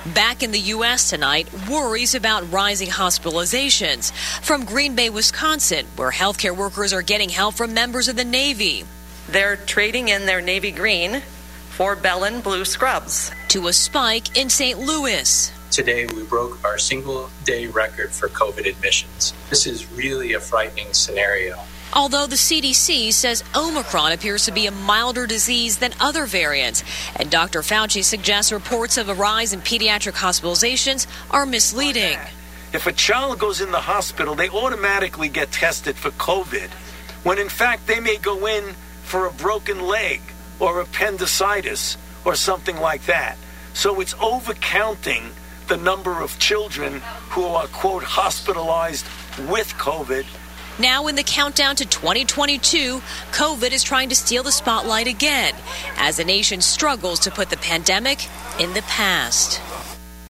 Back in the U.S. tonight, worries about rising hospitalizations from Green Bay, Wisconsin, where healthcare workers are getting help from members of the Navy. They're trading in their navy green for Bellin blue scrubs. To a spike in St. Louis. Today, we broke our single-day record for COVID admissions. This is really a frightening scenario. Although the CDC says Omicron appears to be a milder disease than other variants, and Dr. Fauci suggests reports of a rise in pediatric hospitalizations are misleading. If a child goes in the hospital, they automatically get tested for COVID, when in fact they may go in for a broken leg or appendicitis or something like that. So it's overcounting the number of children who are, quote, hospitalized with COVID. Now in the countdown to 2022, COVID is trying to steal the spotlight again as the nation struggles to put the pandemic in the past.